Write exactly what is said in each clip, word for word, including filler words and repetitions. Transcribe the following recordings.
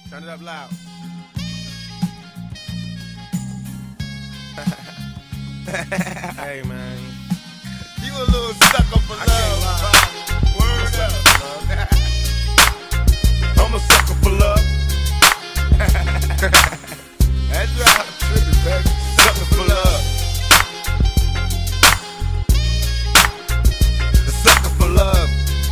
Turn it up loud. Hey, man. You a little sucker for love. Word up. I'm a sucker for love. That's right. Trippin', baby. Sucker for love. A sucker for love.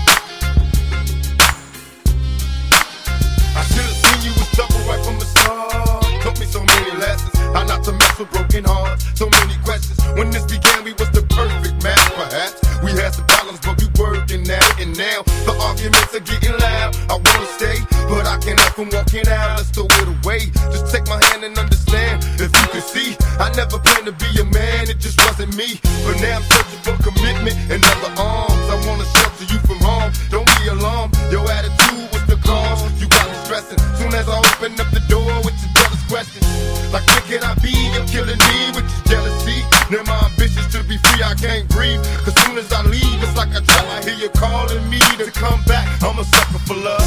I should've seen you was trouble right from the start. Taught me so many lessons. How not to mess with broken hearts. So many questions. When this began, we was the perfect match, perhaps. We had some problems, but we working at it. And now the arguments are getting loud. I wanna stay, but I can't help from walking out. Let's throw it away. Just take my hand and understand. If you could see, I never planned to be a man. It just wasn't me. But now I'm searching for commitment and other arms. I wanna shelter you from harm. Don't be alarmed. Your attitude was the cause. You got me stressing. Soon as I open up the door with your jealous questions, like where can I be? You're killing me with your jealousy. Now my ambitions to be free, I can't breathe. Cause soon as I leave, it's like I try. I hear you calling me to come back. I'm a sucker for love.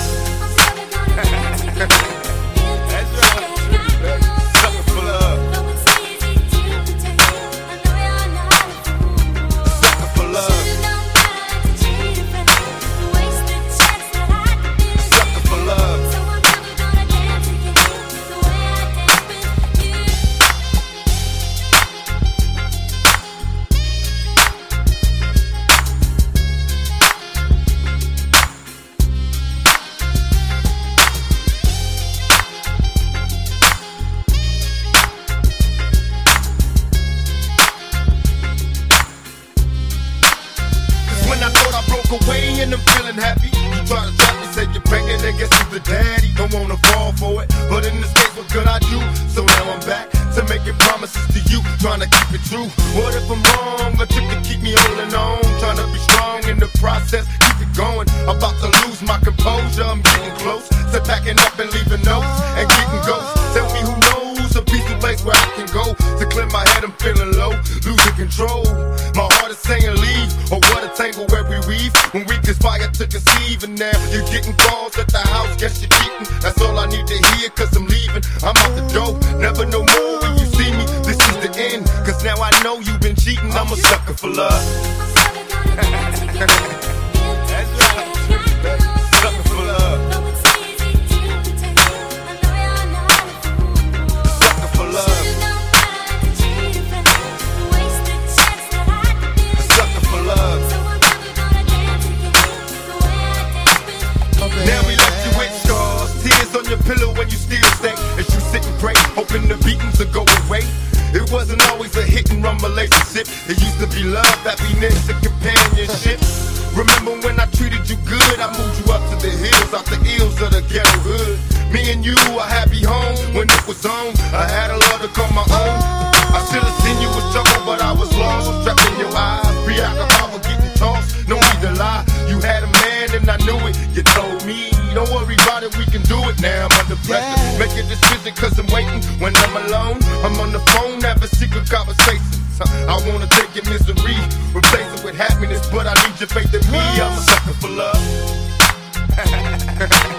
That's right. Sucker for love. Sucker for love. Sucker for love. Away and I'm feeling happy. You try to trap me, say you're pregnant and guess who's the daddy. Don't wanna fall for it, but in this case, what could I do? So now I'm back to making promises to you, trying to keep it true. What if I'm wrong? A trick to keep me holding on, trying to be strong in the process, keep it going. About to lose my composure, I'm getting close to packing up and leaving notes and getting ghosts. Tell me who knows a peaceful place where I can go to clear my head. I'm feeling low, losing control. My heart is saying leave, or what a tangle where we weave. When we conspire to conceive, and now you're getting calls at the house. Guess you're cheating. That's all I need to hear, cause I'm leaving. I'm out the door, never no more when you see me. This is the end, cause now I know you've been cheating. I'm a sucker for love. That's right. Sucker for love. Sucker for love. Sucker for love. Now we left you with scars, tears on your pillow when you still stay. As you sit and pray, hoping the beatings will go away. It wasn't always a hit and run relationship. It used to be love, happiness, and companionship. Remember when I treated you good? I moved you up to the hills, out the ills of the ghetto hood. Me and you, a happy home when it was on. I had a love to call my own. I should have seen you was trouble, but I was lost. Trapped in your eyes, preoccupied with getting tossed. No need to lie, you had a man and I knew it. You told me, don't worry about it, we can do it. Now I'm under pressure, make a decision cause I'm waiting. When I'm alone, I'm on the phone, having secret conversations. I wanna take your misery, replace it with happiness, but I need your faith in me. I'm a sucker for love.